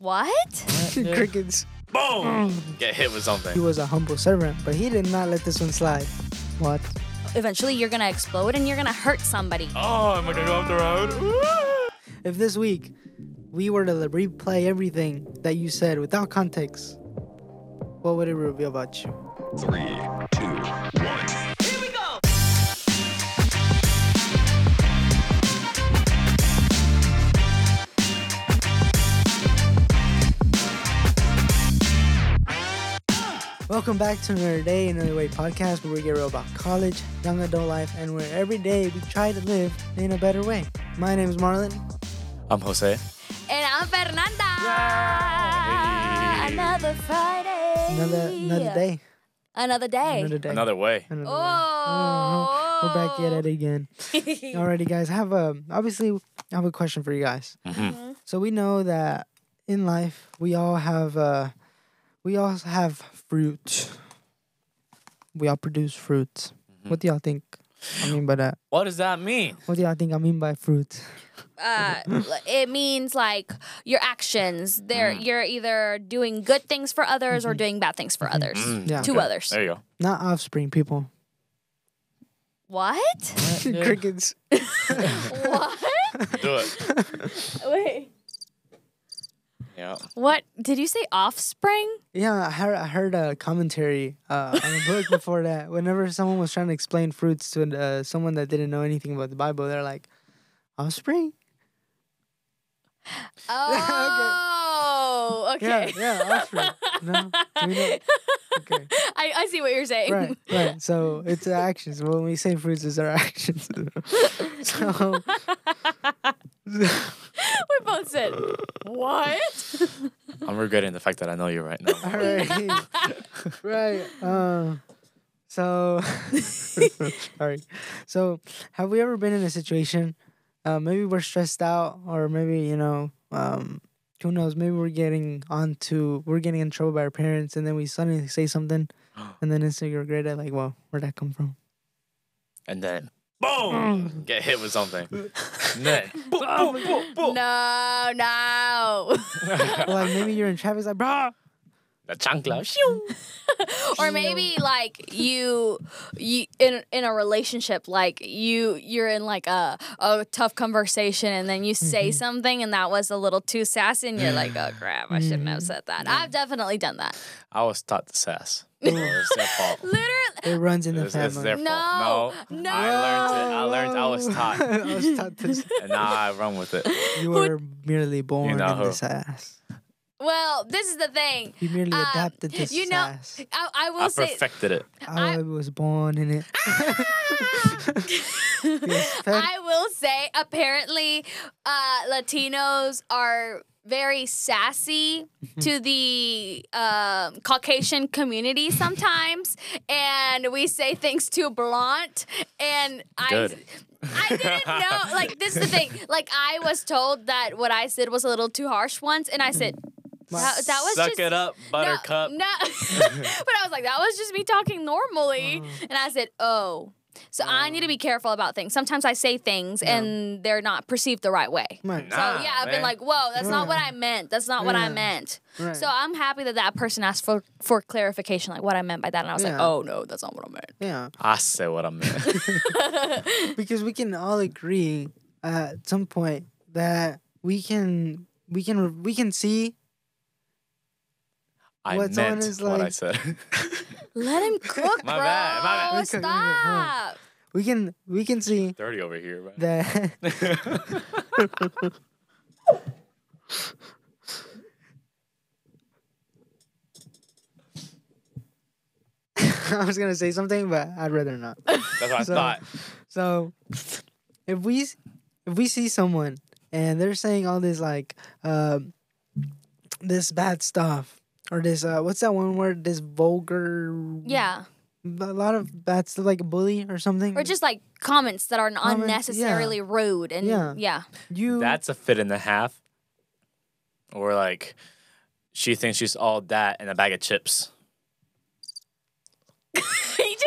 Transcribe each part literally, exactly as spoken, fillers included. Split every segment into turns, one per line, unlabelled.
What?
Crickets.
Boom! Get hit with
He
something.
was a humble servant, but he did not let this one slide. What?
Eventually, you're gonna explode and you're gonna hurt somebody.
Oh, am I gonna go off the road?
If this week we were to replay everything that you said without context, what would it reveal about you?
Three, two, one.
Welcome back to another day, another way podcast where we get real about college, young adult life, and where every day we try to live in a better way. My name is Marlon.
I'm Jose.
And I'm Fernanda.
Yay.
Another Friday.
Another another day.
Another day.
Another day.
Another way.
Another way.
Oh.
Mhm. We're back at it again. Alrighty, guys. I have a obviously I have a question for you guys.
Mm-hmm.
So we know that in life we all have uh we all have fruit. We all produce fruits.
Mm-hmm.
What do y'all think I mean by that?
What does that mean?
What do y'all think I mean by fruit?
uh, it means like your actions. They're
Mm.
you're either doing good things for others or doing bad things for others.
Mm,
Yeah.
To
okay.
others.
There you go.
Not offspring, people.
What?
Crickets.
What?
Do it.
Wait.
Yeah.
What? Did you say offspring?
Yeah, I heard, I heard a commentary uh, on a book before that. Whenever someone was trying to explain fruits to uh, someone that didn't know anything about the Bible, they're like, offspring?
Oh, okay.
Yeah, yeah, offspring. No? Do we know? Okay.
I, I see what you're saying.
Right, right. So it's actions. When we say fruits, it's our actions. So,
We both said, what?
I'm regretting the fact that I know you right now.
all right. Right. Uh, so, sorry. So, have we ever been in a situation, uh, maybe we're stressed out, or maybe, you know, um, who knows, maybe we're getting onto, we're getting in trouble by our parents, and then we suddenly say something, and then instantly regret it, like, well, where'd that come from?
And then, boom! Get hit with something. And then, boom, boom, boom, boom.
No, no.
Or like, maybe you're in traffic, it's like, bro.
The chancla. Shoo.
Or maybe like you you in in a relationship, like you you're in like a, a tough conversation and then you say something and that was a little too sassy and you're like, oh crap, I shouldn't have said that. I've definitely done that.
I was taught to sass. It's their fault.
Literally.
It runs in the
It's, it's
family.
their
No,
fault. No,
no.
I learned it. I learned. I was taught,
I was taught this.
and now I run with it.
You were merely born
know
in
who.
this ass.
Well, this is the thing.
You merely
Um,
adapted this
you know,
ass.
I, I will
I
say
perfected it.
I,
I-
was born in it. Yes, Fed?
I will say, apparently, uh, Latinos are very sassy to the um, Caucasian community sometimes, and we say things too blunt. And
Good.
I, I didn't know. Like, this is the thing. Like, I was told that what I said was a little too harsh once, and I said. That, that was
Suck
just,
it up, Buttercup.
No, no. But I was like, that was just me talking normally.
Uh-huh.
And I said, oh. So I need to be careful about things. Sometimes I say things and they're not perceived the right way.
Right.
So
Nah,
yeah, I've been
man.
like, whoa, that's not what
Yeah.
I meant. That's not what I
Yeah.
meant.
Right.
So I'm happy that that person asked for, for clarification, like what I meant by that. And I was like,
Yeah.
oh, no, that's not what I meant.
Yeah,
I said what I meant.
because we can all agree at some point that we can we can we can see
I
What someone
meant
is
what I
like-
said.
Let him cook,
My
bro.
bad, my bad.
Okay, okay, okay, hold on.
Stop.
we can we can see
Dirty over here, bro.
that I was gonna say something, but I'd rather not.
That's what I
So-
thought.
So, if we if we see someone and they're saying all this like um this bad stuff or this uh what's that one word, this vulgar,
Yeah.
a lot of bad stuff, like a bully or something,
Or just like comments that are
Comments,
unnecessarily rude. And
Yeah.
yeah.
you
That's a fit and a half. Or like, she thinks she's all that in a bag of chips.
He just doesn't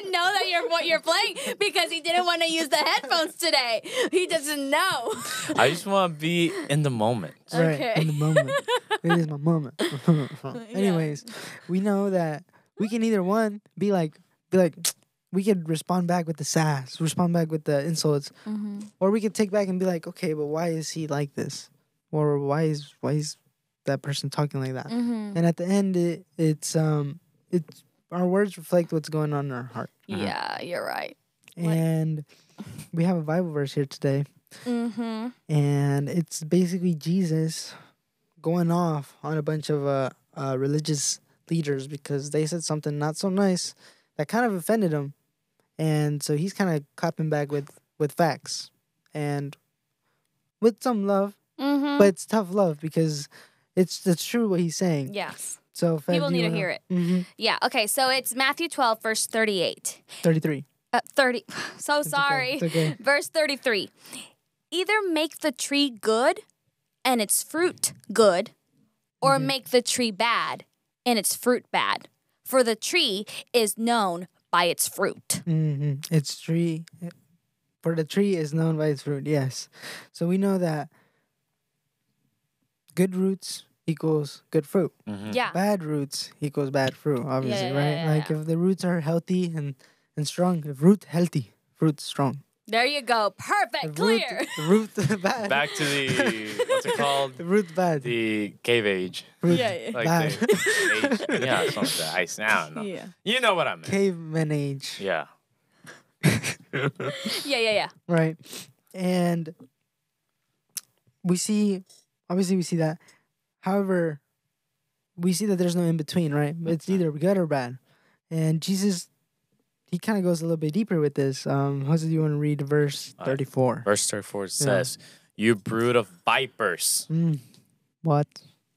doesn't know that you're what you're playing because he didn't want to use the headphones today. He doesn't know.
I just want to be in the moment.
Right,
Okay.
in the moment. It is my moment. Anyways, we know that we can either one be like, be like, we could respond back with the sass, respond back with the insults,
Mm-hmm.
or we could take back and be like, okay, but why is he like this, or why is why is that person talking like that?
Mm-hmm.
And at the end, it, it's um, it's our words reflect what's going on in our heart,
Yeah, you're right. What?
and we have a Bible verse here today.
Mm-hmm.
And it's basically Jesus going off on a bunch of uh, uh, religious leaders because they said something not so nice that kind of offended him, and so he's kind of clapping back with with facts and with some love,
Mm-hmm.
but it's tough love because it's it's true what he's saying.
Yes.
So Fed,
People
do you
need to
wanna-
hear it.
Mhm.
Yeah. Okay. So it's Matthew twelve, verse thirty-eight.
thirty-three.
Uh, thirty. So
It's okay,
sorry.
it's okay.
Verse thirty-three. Either make the tree good and its fruit good, or
Mm-hmm.
make the tree bad and its fruit bad. For the tree is known by its fruit.
hmm It's tree. For the tree is known by its fruit. Yes. So we know that good roots equals good fruit.
Mhm.
Yeah.
Bad roots equals bad fruit. Obviously,
yeah,
right?
yeah,
like
yeah.
if the roots are healthy and and strong, if root healthy, fruit strong.
There you go. Perfect.
If root,
Clear.
root bad.
Back to the what's it called?
The root bad.
The cave age.
Fruit
Yeah, yeah.
Like
bad.
the age. Yeah, something like that. Ice. I don't know.
Yeah.
You know what I mean.
Caveman age.
Yeah.
Yeah, yeah, yeah.
Right. And we see, obviously, we see that. However, we see that there's no in between, right? It's either good or bad. And Jesus, he kind of goes a little bit deeper with this. Um, Jose, do you want to read verse
Uh,
thirty-four?
Verse thirty-four says, "You brood of vipers,
Mm. What?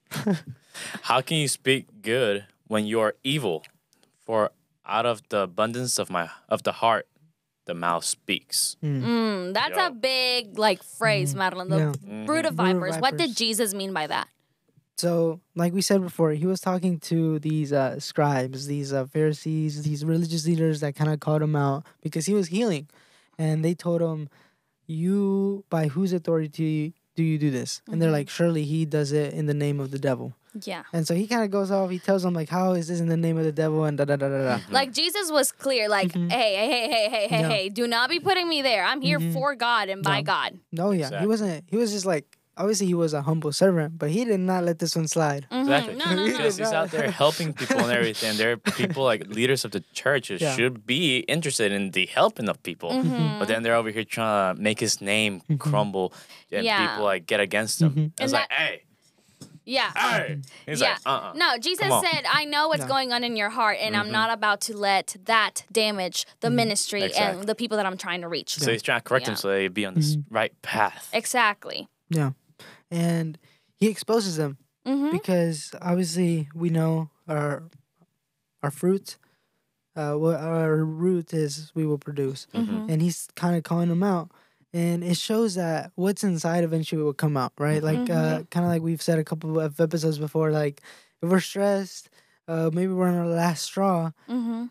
how can you speak good when you are evil? For out of the abundance of my of the heart, the mouth speaks."
Mm, that's
Yo.
a big like phrase, Madeline. The
Yeah.
Mhm.
brood of
Brood of
vipers. What did
vipers.
Jesus mean by that?
So, like we said before, he was talking to these uh, scribes, these uh, Pharisees, these religious leaders that kind of called him out because he was healing. And they told him, "You, by whose authority do you do this?" And they're like, "Surely he does it in the name of the devil."
Yeah.
And so he kind of goes off. He tells them, like, "How is this in the name of the devil?" And da da da da da.
Like Jesus was clear, like, hey, hey, hey, hey, hey, hey,
Yeah.
hey, do not be putting me there. I'm here for God and by
Yeah.
God.
No, yeah. He
Exactly.
wasn't, he was just like, obviously he was a humble servant, but he did not let this one slide.
Mhm.
Exactly.
No, no, no.
Because he's out there helping people and everything. There are people like leaders of the church who
Yeah.
should be interested in the helping of people.
Mm-hmm.
But then they're over here trying to make his name crumble and
Yeah.
people like get against him.
Mhm.
It's
And
like,
that-
hey,
Yeah.
hey. He's
yeah.
like, uh-uh.
No, Jesus
Come on.
said, I know what's
No.
going on in your heart, and I'm not about to let that damage the ministry
Exactly.
and the people that I'm trying to reach.
So he's trying to correct
Yeah.
him so they be on this right path.
Exactly.
Yeah. And he exposes them
Mm-hmm.
because obviously we know our our fruit, uh, what our root is, we will produce.
Mm-hmm.
And he's kind of calling them out. And it shows that what's inside eventually will come out, right? Like, uh, kind of like we've said a couple of episodes before, like, if we're stressed, uh, maybe we're on our last straw,
Mm-hmm.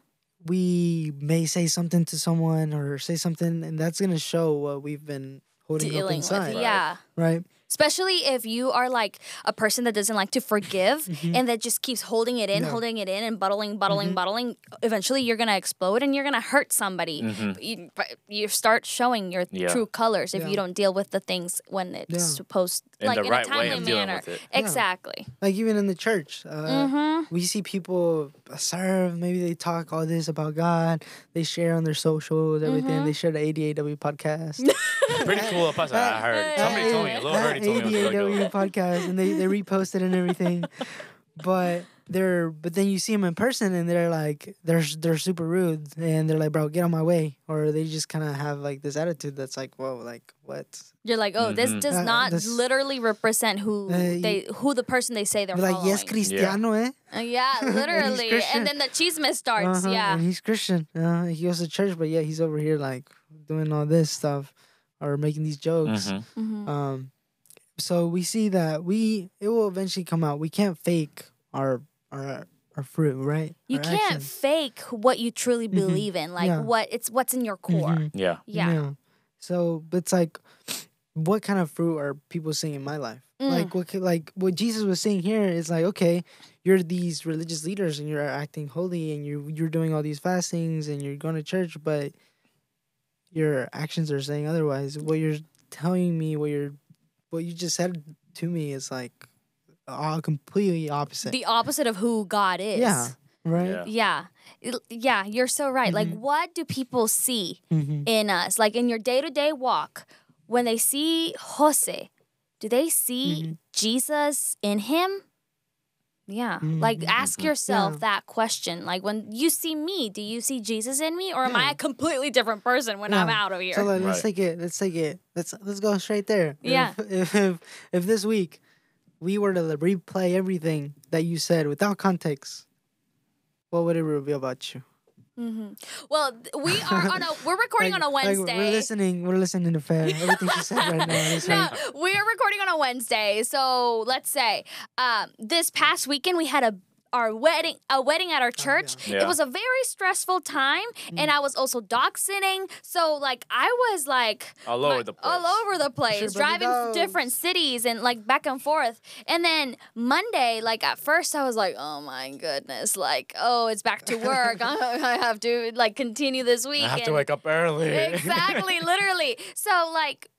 we may say something to someone or say something, and that's going to show what we've been holding up
Dealing
inside,
with, yeah.
right?
Especially if you are like a person that doesn't like to forgive and that just keeps holding it in,
Yeah.
holding it in, and bottling, bottling, bottling. Eventually, you're gonna explode and you're gonna hurt somebody.
Mhm.
But you, but you start showing your
Yeah.
true colors if
Yeah.
you don't deal with the things when it's
Yeah.
supposed,
In
like
the
in
right
a
way
timely
of dealing
manner.
with it.
Exactly.
Like, even in the church, uh,
Mm-hmm.
we see people serve, maybe they talk all this about God, they share on their socials, everything.
Mm-hmm.
They share the A D A W podcast.
Pretty cool podcast I heard. Somebody told me, a little
That
Herdy told me it was really
A D A W
good.
podcast, and they, they repost it and everything. But they're but then you see them in person and they're like they're they're super rude and they're like, "Bro, get on my way," or they just kind of have like this attitude that's like, "Whoa, like what?"
You're like, oh, this
Mhm.
does
Uh,
not
this-
literally represent who
Uh,
they, who the person they say they're
They're like,
following.
"Yes, Cristiano, eh?"
Uh, yeah, literally.
Christian.
And then the chisme starts.
Uh-huh,
Yeah.
and he's Christian. Uh, he goes to church, but yeah, he's over here like doing all this stuff or making these jokes.
Mhm.
Mm-hmm.
Um, so we see that we it will eventually come out. We can't fake our our our fruit, right?
You
Our
can't
actions.
fake what you truly believe in, like
Yeah.
what it's what's in your core.
Mhm.
Yeah.
Yeah.
So it's like, what kind of fruit are people seeing in my life?
Mm.
Like what, ca- like what Jesus was saying here is like, okay, you're these religious leaders and you're acting holy and you're you're doing all these fastings and you're going to church, but your actions are saying otherwise. What you're telling me, what you're, what you just said to me is like, all completely opposite.
The opposite of who God is.
Yeah. Right.
Yeah.
Yeah. It- Yeah, you're so right. Like,
Mhm.
what do people see
Mm-hmm.
in us? Like, in your day to day walk, when they see Jose, do they see
Mhm.
Jesus in him? Yeah.
Mhm.
Like, ask
Mhm.
yourself
Yeah.
that question. Like, when you see me, do you see Jesus in me? Or am I a completely different person when I'm
Yeah.
out of here?
So like, let's
Right.
take it. Let's take it. Let's let's go straight there.
Yeah.
If, if if this week we were to replay everything that you said without context, what would it reveal about you?
hmm Well, th- we are on a, we're recording
Like-
on a
like,
Wednesday.
we're listening. We're listening to Fair. Everything she said right now. Is
No,
right.
we're recording on a Wednesday. So let's say um, this past weekend we had a our wedding a wedding at our church.
yeah.
It was a very stressful time, and I was also dog sitting. So like I was like
All
my-
over the place.
all over the place,
Sure, but
driving
the
different
dogs.
cities and like back and forth. And then Monday, like at first I was like, oh my goodness, like oh it's back to work. I have to like continue this week.
I have to
and-
wake up early.
Exactly, literally. So, like,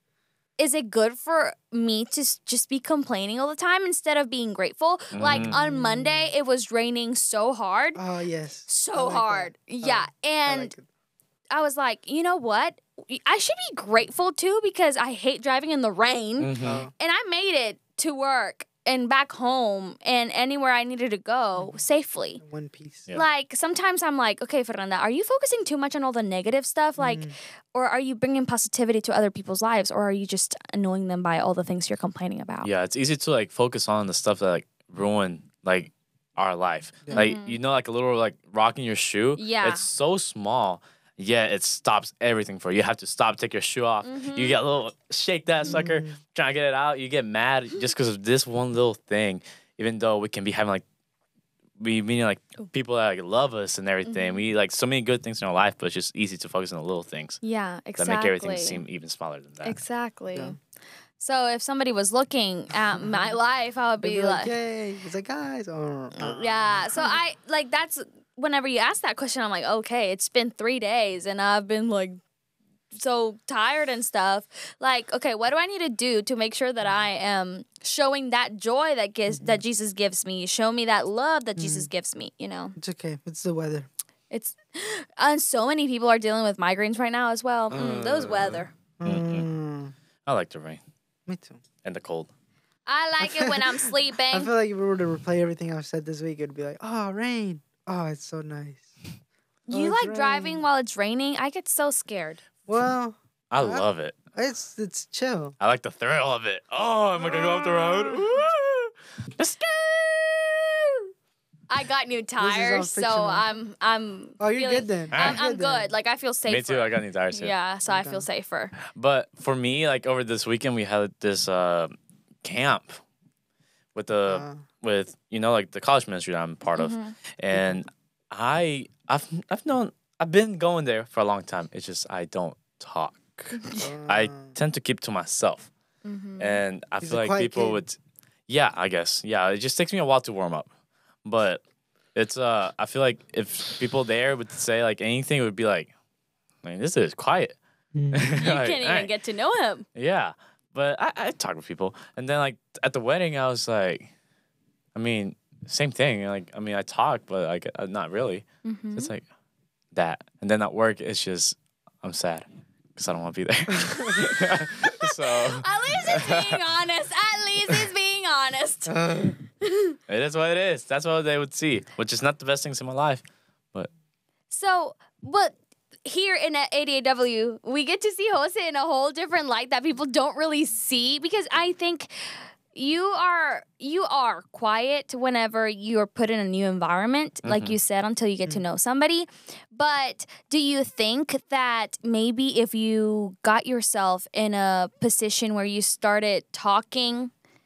is it good for me to s- just be complaining all the time instead of being grateful? Like,
Mhm.
on Monday, it was raining so hard.
Oh yes. I
So
like that.
hard. Yeah.
I
And
like it.
I was like, you know what? I should be grateful too because I hate driving in the rain.
Mhm.
Oh,
And I made it to work and back home and anywhere I needed to go safely.
One Piece.
Yeah.
Like sometimes I'm like, okay, Fernanda, are you focusing too much on all the negative stuff? Like,
Mm.
or are you bringing positivity to other people's lives, or are you just annoying them by all the things you're complaining about?
Yeah, it's easy to like focus on the stuff that like ruin like our life.
Yeah.
Like
Mhm.
you know, like a little like rock in your shoe.
Yeah.
It's so small, yet it stops everything for you. You have to stop, take your shoe off.
Mhm.
You get a little shake that sucker,
Mm.
trying to get it out. You get mad just because of this one little thing. Even though we can be having like we meaning like people that like love us and everything.
Mhm.
We like so many good things in our life, but it's just easy to focus on the little things
Yeah, exactly.
that make everything seem even smaller than that.
Exactly.
Yeah.
So if somebody was looking at my life, I would
They'd
be like,
hey, it's like guys. Oh,
yeah. So I like that's whenever you ask that question, I'm like, okay, it's been three days and I've been like so tired and stuff. Like, okay, what do I need to do to make sure that I am showing that joy that gives that Jesus gives me? Show me that love that Jesus gives me. You know,
It's okay. It's the weather.
it's and so many people are dealing with migraines right now as well. Mm, those
Uh.
weather.
Mm,
I like the rain
me too.
and the cold.
I like it when I'm
I
sleeping.
feel like if we were to replay everything I've said this week, it'd be like, oh, rain. Oh, it's so nice. Oh,
You
it's
like driving
raining.
while it's raining? I get so scared.
Well,
I
Uh,
love it.
it's it's chill.
I like the thrill of it. Oh, am I gonna go off the road? Woo! The skirt!
I got new
all
tires, so
fictional.
I'm I'm.
Oh, you're
feeling-
good then.
I'm,
You're
I'm
then.
good. Like I feel safer.
Me too. I got new tires too.
Yeah, so I
Okay.
feel safer.
But for me, like over this weekend, we had this uh, camp with the
Uh,
with you know like the college ministry that I'm part of,
Mhm.
and I I've I've known I've been going there for a long time. It's just I don't talk. I
uh,
tend to keep to myself,
Mhm.
and I
He's
feel
a
like
quiet
people
kid.
would. Yeah, I guess. Yeah, it just takes me a while to warm up, but it's uh I feel like if people there would say like anything, it would be like, like this is quiet.
mm.
You
Like,
can't even
alright.
get to know him.
Yeah, but I, I talk with people, and then like at the wedding, I was like, I mean, same thing. Like, I mean, I talk, but like uh, not really.
Mhm.
It's like that, and then at work, it's just I'm sad because I don't want to be there. so
At least it's being honest. At least it's being honest.
Uh,
it is what it is. That's what they would see, which is not the best things in my life.
So, but here in A D A W, we get to see Jose in a whole different light that people don't really see because I think you are you are quiet whenever you're put in a new environment, like
Mhm.
you said, until you get to know somebody. But do you think that maybe if you got yourself in a position where you started talking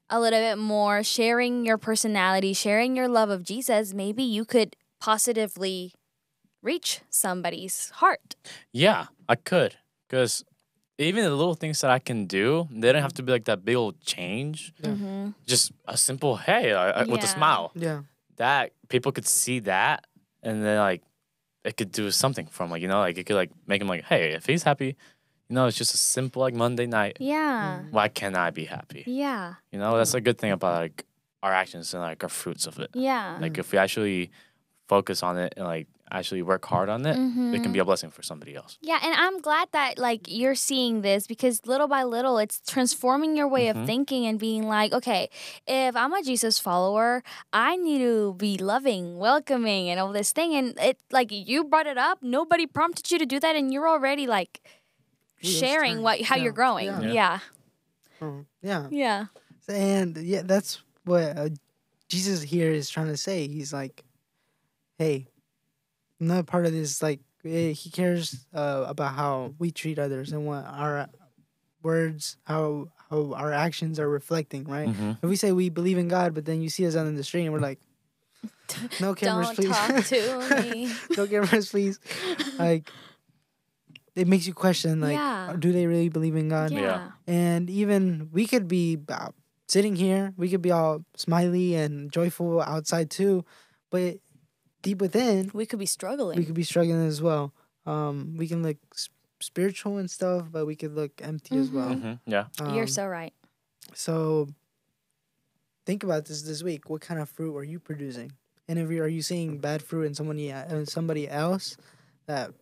a little bit more, sharing your personality, sharing your love of Jesus, maybe you could positively reach somebody's heart.
Yeah, I could. Because even the little things that I can do, they don't have to be like that big old change.
Mm-hmm.
Just a simple hey I, I- with a
Yeah.
smile.
Yeah.
That people could see that, and then like it could do something from like you know like it could like make him like hey if he's happy, you know it's just a simple like Monday night.
Yeah.
Why can't I be happy?
Yeah.
You know that's a good thing about like our actions and like our fruits of it.
Yeah.
Like if we actually focus on it and like actually work hard on it, it can be a blessing for somebody else.
Yeah, and I'm glad that like you're seeing this because little by little it's transforming your way
Mhm.
of thinking and being like, okay, if I'm a Jesus follower, I need to be loving, welcoming and all this thing and it like you brought it up, nobody prompted you to do that and you're already like
Wheels
sharing
turn.
what how
Yeah,
you're growing.
yeah.
Yeah. Yeah.
Oh, yeah.
Yeah.
And yeah, that's what uh, Jesus here is trying to say. He's like, hey, another part of this, like, eh, he cares uh, about how we treat others and what our words, how how our actions are reflecting, right?
Mhm.
If we say we believe in God, but then you see us out in the street and we're like, no cameras,
Don't
please.
talk to me.
No cameras, please. Like, it makes you question, like,
Yeah.
do they really believe in God?
Yeah.
And even we could be uh, sitting here, we could be all smiley and joyful outside too, but deep within,
We could be struggling.
we could be struggling as well. Um, we can look s- spiritual and stuff, but we could look empty as well.
Mhm. Yeah.
Um,
You're so right.
so. Think about this this week. What kind of fruit are you producing? And if you are you seeing bad fruit in somebody in somebody else that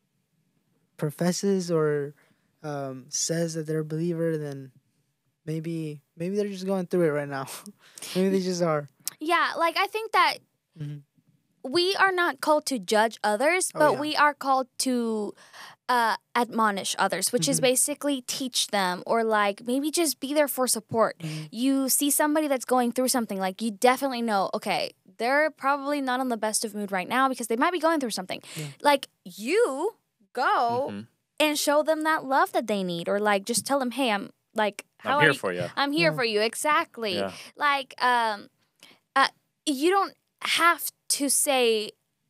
professes or um, says that they're a believer, then maybe maybe they're just going through it right now. Maybe they just are.
Yeah, like I think that
Mhm.
we are not called to judge others,
Oh,
but
yeah.
we are called to uh, admonish others, which is
Mhm.
basically teach them or like maybe just be there for support.
Mhm.
You see somebody that's going through something, like you definitely know, okay, they're probably not in the best of mood right now because they might be going through something.
Yeah.
Like you go
Mhm.
and show them that love that they need, or like just tell them, hey, I'm like, how
I'm
are
here
you?
for you.
I'm here
Yeah.
for you. Exactly.
Yeah.
Like, um, uh, you don't have to say,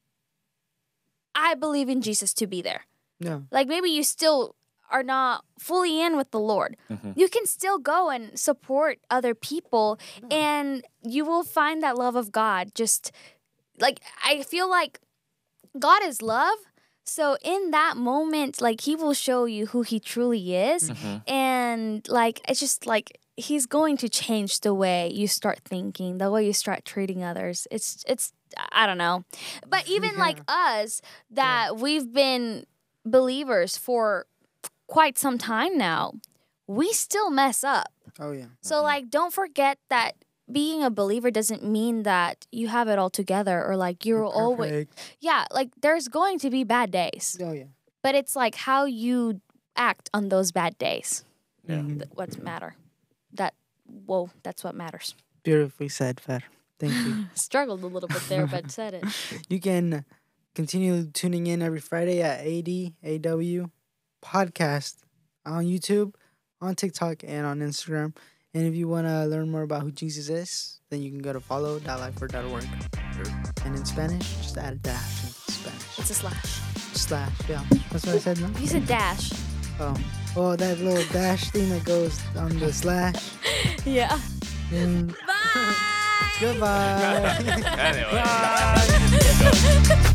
I believe in Jesus to be there.
No.
Like, maybe you still are not fully in with the Lord.
Mhm.
You can still go and support other people, and you will find that love of God. Just like, I feel like God is love. So in that moment, like he will show you who he truly is.
Mhm.
And like it's just like he's going to change the way you start thinking, the way you start treating others. It's it's I don't know. But even like us that we've been believers for quite some time now, we still mess up.
Oh yeah.
So like don't forget that being a believer doesn't mean that you have it all together or like you're always
Perfect.
yeah, like there's going to be bad days.
Oh yeah.
But it's like how you act on those bad days.
Yeah.
Mhm.
Th- What's matter? That whoa, that's what matters.
Beautifully said, Fer. Thank you.
Struggled a little bit there, but said it.
You can continue tuning in every Friday at A D A W podcast on YouTube, on TikTok, and on Instagram. And if you want to learn more about who Jesus is, then you can go to follow dot lifer dot org. And in Spanish, just add a dash in Spanish.
It's a slash.
Slash, yeah. That's what I said, no?
You said dash.
Oh. Oh, that little dash thing that goes on the slash.
Yeah.
Mm.
Bye.
Goodbye.
Anyway.
Bye.